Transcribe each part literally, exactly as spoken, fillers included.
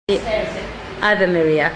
Ada Maria.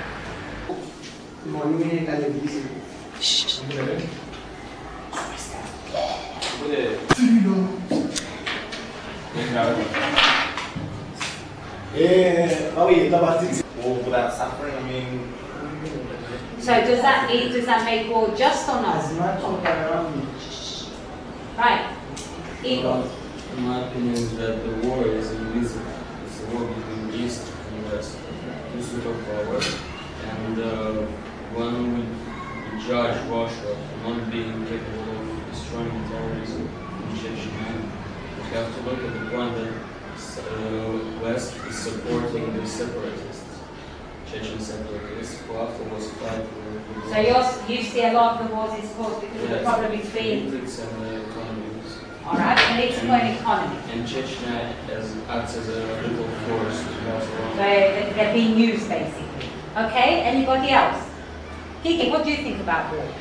Without suffering, I mean. So does that does that make war just or not? As much around. Right. Igor. In my opinion, is that the war is invisible. It's a war between the East and the West. Two superpowers, and uh, one would judge Russia for not being capable of destroying terrorism in Chechnya. We have to look at the point that uh, West is supporting the separatists, Chechen separatists, who afterwards fight for. So you're, you see a lot of the wars is caused because yes, the problem is being. Politics and the economies. All right, political and economy. And Chechnya as, acts as a little force to pass along. So they're, they're being used basically. Okay, anybody else? Kiki, what do you think about war?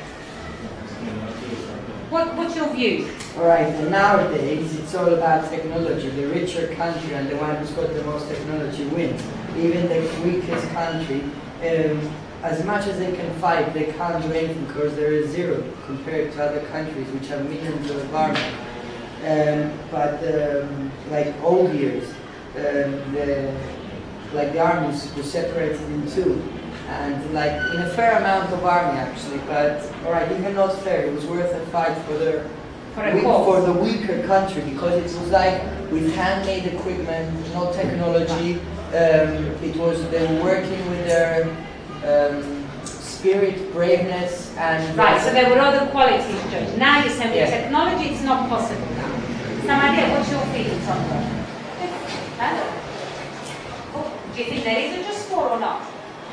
What, what's your view? Alright, and nowadays it's all about technology. The richer country and the one who's got the most technology wins. Even the weakest country, um, as much as they can fight, they can't do anything because there is zero compared to other countries which have millions of army. Um, but um, like old years, um, the, like the armies were separated in two, and like in a fair amount of army actually. But alright, even not fair, it was worth a fight for the For a weak, cause. for the weaker country because it was like with handmade equipment, no technology. Um, it was they were working with their um, spirit, braveness, and Right, so there were other qualities judged. Now you're saying with Yeah. technology it's not possible now. Samaria, what's your feelings on that? Hello. Oh, do you think there is a just war or not?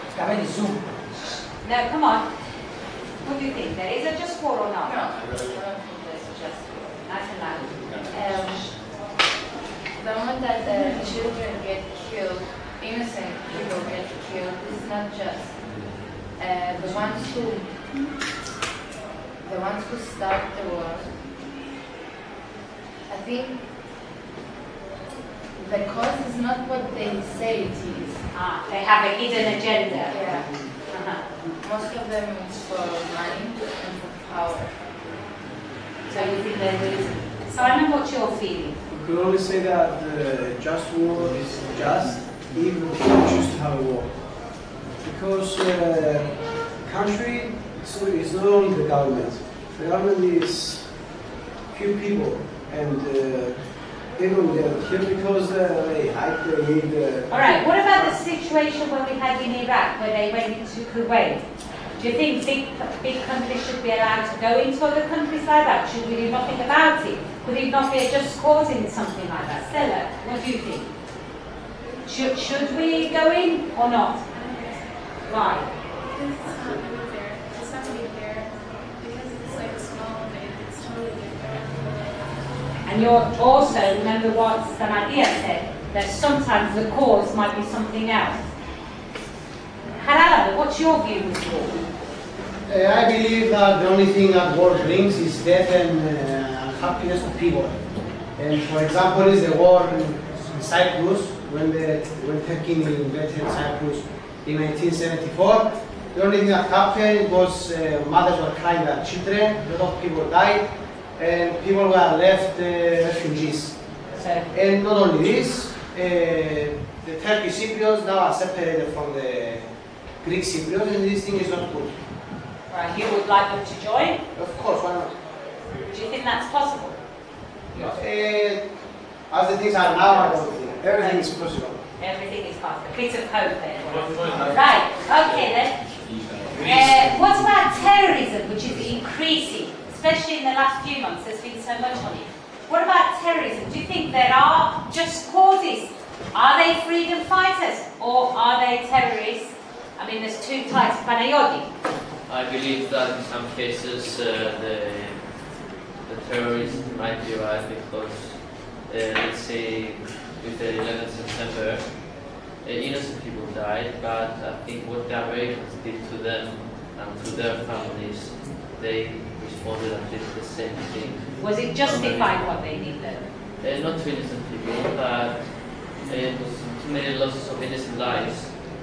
No, come on. What do you think? There is a just war or not? No, I don't think there's a just war. Nice and loud. Um, the moment that the children get killed, innocent people get killed, this is not just. Uh, the ones who, the ones who start the war, I think the cause is not what they say it is. Ah, they have a hidden agenda. Yeah. Uh-huh. Most of them is for money and for power. So you think there is. Simon, what's your feeling? We could only say that the just war is just if we choose to have a war. Because uh, country so is not only the government. The government is few people, and uh, they don't get killed because uh, they hide, they need. Uh, All right, what about the situation when we had in Iraq, where they went into Kuwait? Do you think big, big countries should be allowed to go into other countries like that? Should we do nothing about it? Could it not be a just cause in something like that? Stella, what do you think? Should, should we go in or not? Why? It's not really fair. It's not really fair because it's like a small thing. It's totally different. And you're also, remember what Samadia said, that sometimes the cause might be something else. Halal, what's your view of war? Uh, I believe that the only thing that war brings is death and uh, unhappiness to people. And for example, is the war in Cyprus, when the when Turkey invaded Cyprus in nineteen seventy-four. The only thing that happened was uh, mothers were crying their children, a lot of people died, and people were left uh, refugees. So, And not only this, uh, the Turkish Cypriots now are separated from the Greek Cypriots, and this thing is not good. right, you would like them to join? Of course, why not? Do you think that's possible? Uh, as the things are now, I don't think. Everything is possible. Everything is possible. A bit of hope there. Right, okay then. Uh, what about terrorism, which is increasing, especially in the last few months? There's been so much on it. What about terrorism? Do you think there are just causes? Are they freedom fighters or are they terrorists? I mean, there's two types. Panayoti. I believe that in some cases uh, the, the terrorists might be right because, uh, let's say, with the eleventh of September, uh, innocent people died, but I think what the Americans did to them and to their families, they responded at least the same thing. Was it justified what they did then? Uh, not to innocent people, but it was too many losses of innocent lives.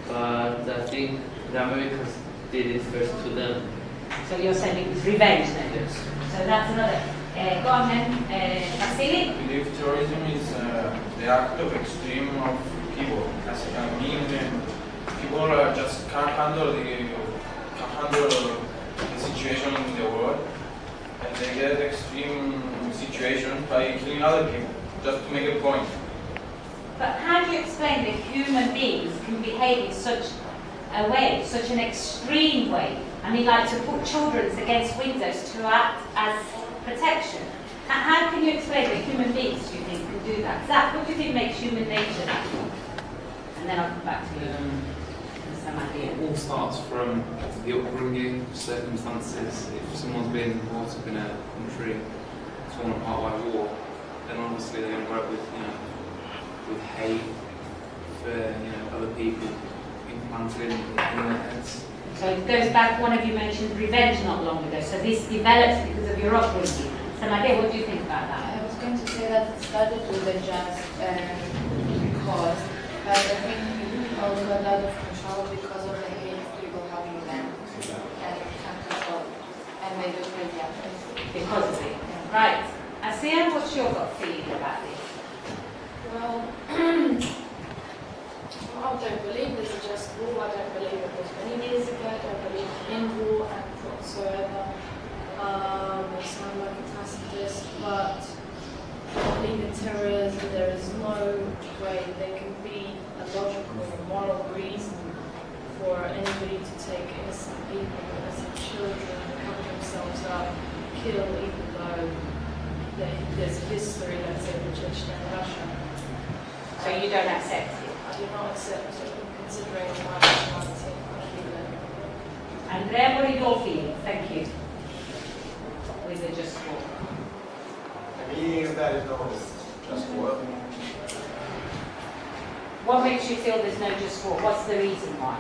but I think the Americans did it first to them. So you're saying it was revenge then? Yes. So that's another. Uh, go on then, uh, Vasily. I believe terrorism is uh, the act of extreme of people. As I mean, uh, people uh, just can't handle the can't handle the situation in the world, and they get extreme situations by killing other people just to make a point. But how do you explain that human beings can behave in such a way, such an extreme way? I mean, like to put children against windows to act as protection. How, how can you explain that human beings, do you think, can do that? Zach, what do you think makes human nature that way? And then I'll come back to you. Um, Some idea. It all starts from the upbringing, circumstances. If someone's been brought up in a country torn apart by war, then obviously they're going to grow up with, you know, with hate for, you know, other people implanted in, in their heads. So it goes back, one of you mentioned revenge not long ago, so this develops because of your upbringing. Some idea, what do you think about that? I was going to say that it started with a just um, cause, but I think it also got out of control because of the hate people having them and can't control, and they do crazy actions. Because of it. Yeah. Right. Asiya, what's your gut feeling about this? Well, I don't believe there's a just war. I don't believe it was many years ago. I don't believe in war and whatsoever. Um, it sounds like a Tacitus, but I believe in terrorism. There is no way there can be a logical or moral reason for anybody to take innocent people, innocent children, and cover themselves up, kill, even though there's history, let's say, with Chechnya and Russia. So you don't accept it? I do not accept it, considering my nationality. Andrea, what are your feelings? Thank you. With the just war. The meaning is that is no just war. What makes you feel there's no just war? What's the reason why?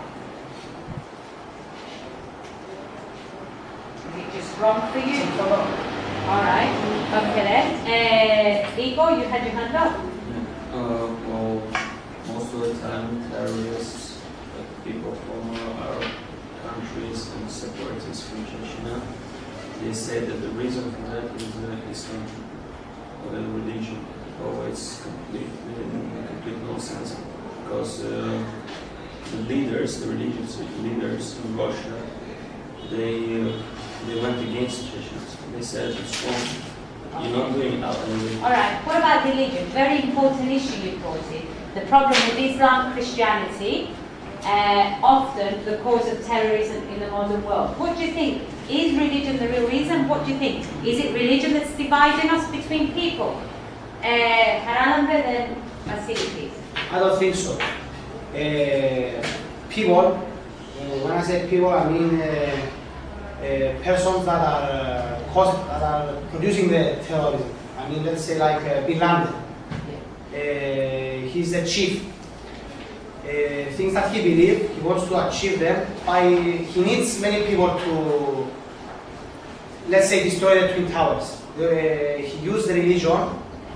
Is it just wrong for you? All right. Okay then. Uh, Igor, you had your hand up. Uh, well, most of the time, terrorists, like people from our countries and separatists from Chechnya, they say that the reason for that is uh, Islam, or the religion. Oh, it's complete, complete nonsense, because uh, the leaders, the religious leaders in Russia, they uh, they went against Chechens. They said it's wrong. You're not doing it out anyway. All right. What about religion? Very important issue you brought in. The problem with Islam, Christianity, uh, often the cause of terrorism in the modern world. What do you think? Is religion the real reason? What do you think? Is it religion that's dividing us between people? Uh, then Vasily, please. I don't think so. Uh, people, uh, when I say people, I mean uh, uh, persons that are uh, cause, that are producing the terrorism. I mean, let's say like uh, Bin Laden. Uh, he's the chief. Uh, things that he believes, he wants to achieve them. By he needs many people to, let's say, destroy the Twin Towers. Uh, he used the religion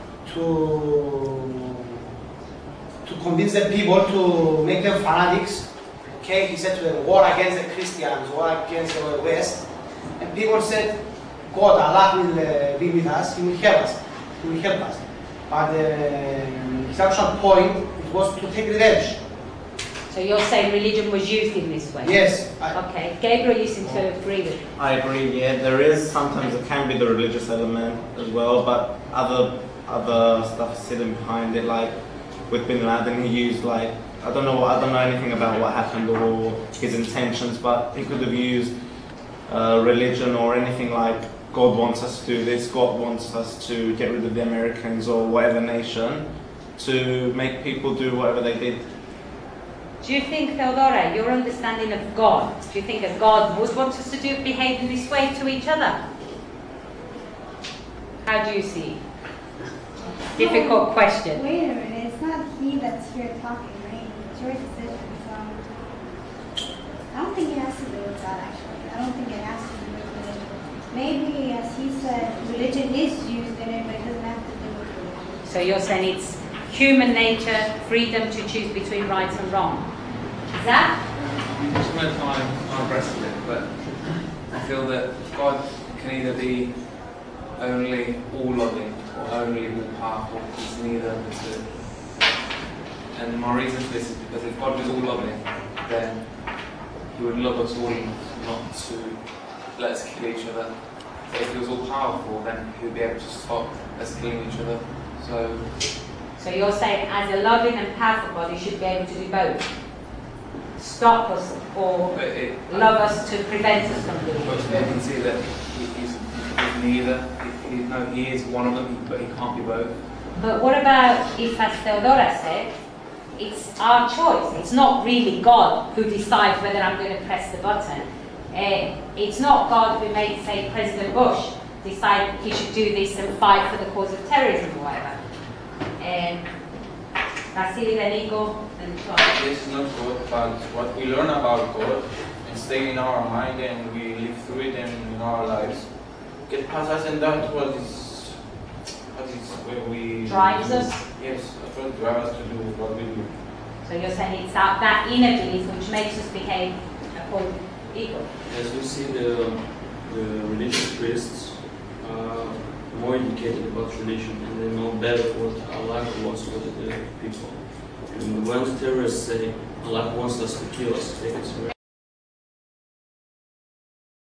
to to convince the people to make them fanatics. Okay, he said to them, war against the Christians, war against the West. And people said, God, Allah will uh, be with us, He will help us, He will help us. But uh, his actual point it was to take revenge. So you're saying religion was used in this way? Yes. I, okay. Gabriel, you seem to agree with it. I agree, yeah. There is, sometimes it can be the religious element as well, but other other stuff sitting behind it, like with Bin Laden, he used like, I don't know, I don't know anything about what happened or his intentions, but he could have used uh, religion or anything like, God wants us to do this, God wants us to get rid of the Americans or whatever nation, to make people do whatever they did. Do you think, Theodora, your understanding of God, do you think that God would want us to do behave in this way to each other? How do you see? Difficult question. Wait a minute, it's not he that's here talking, right? It's your decision. So I don't think it has to do with that, actually. I don't think it has to do with religion. Maybe, as he said, religion is used in it, but it doesn't have to do with religion. So you're saying it's human nature, freedom to choose between right and wrong. Zach? It's going to time time precedent, but I feel that God can either be only all loving or only all powerful. He's neither of the two. And my reason for this is because if God was all loving, then He would love us all enough not to let us kill each other. But if He was all powerful, then He would be able to stop us killing each other. So, So you're saying as a loving and powerful God, He should be able to do both? Stop us or but it, love us to prevent us from doing but it? you can see that he, he's, he's neither. He, he, no, he is one of them, but he can't be both. But what about if, as Theodora said, it's our choice. It's not really God who decides whether I'm going to press the button. Uh, it's not God who made, say, President Bush decide he should do this and fight for the cause of terrorism or whatever. Um, Vasily, then Igor, and John. This is not God, but what we learn about God and stay in our mind and we live through it and in our lives get past us, and that's what is what is where we Drives us? Yes, that's what drives us to do what we do. So you're saying it's that, that inner belief which makes us behave according to Igor. As we see, the, the religious priests are more educated about religion and they know better what Allah wants for the people. And when the terrorists say Allah wants us to kill us, take us away.